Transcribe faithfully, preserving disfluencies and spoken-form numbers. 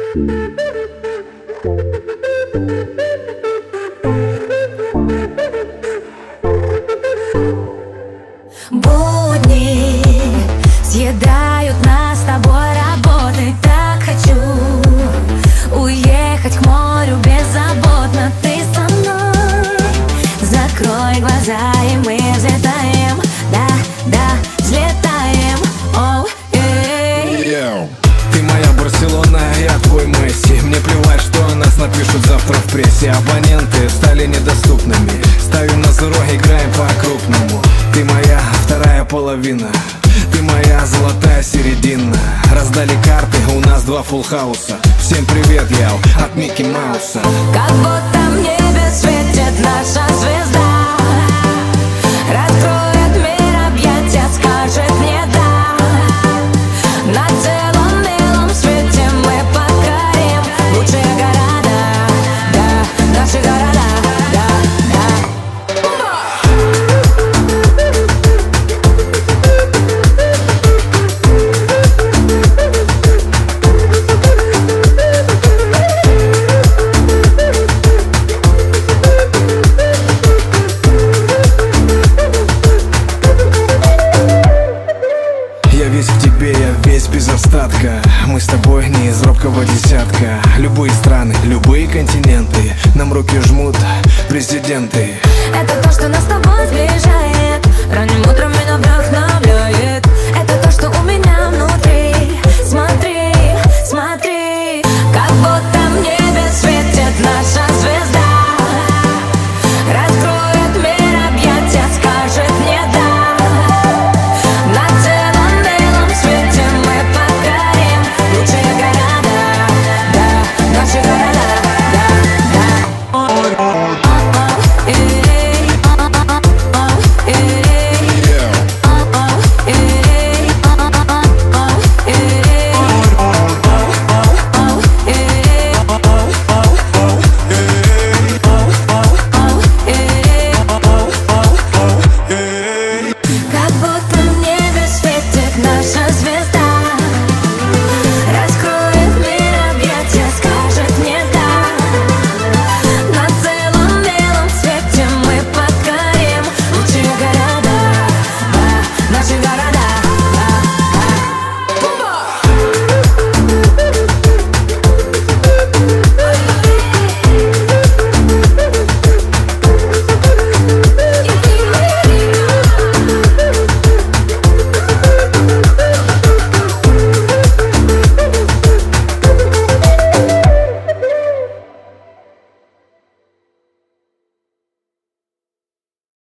Будни съедают нас с тобой работы. Так хочу уехать к морю беззаботно. Ты со мной, закрой глаза и мы взлетаем. Да, да, взлетаем. Оу, эй. Ты моя Барселона, я твой Месси. Мне плевать, что о нас напишут завтра в прессе. Абоненты стали недоступными. Ставим на зеро, играем по-крупному. Ты моя вторая половина, ты моя золотая середина. Раздали карты, у нас два фулл-хауса. Всем привет, я от Микки Мауса. Как будто в небе светит наша звезда. Раскроет мир объятия, скажет мне да. На целом белом свете мы покорим лучшие города. Да, наши города. Да, да. Я весь в тебе, я весь без остатка. Мы с тобой не из робкого десятка. Любые страны, любые континенты нам руки жмут президенты. Это то, что нас с тобой сближает. Ранним утром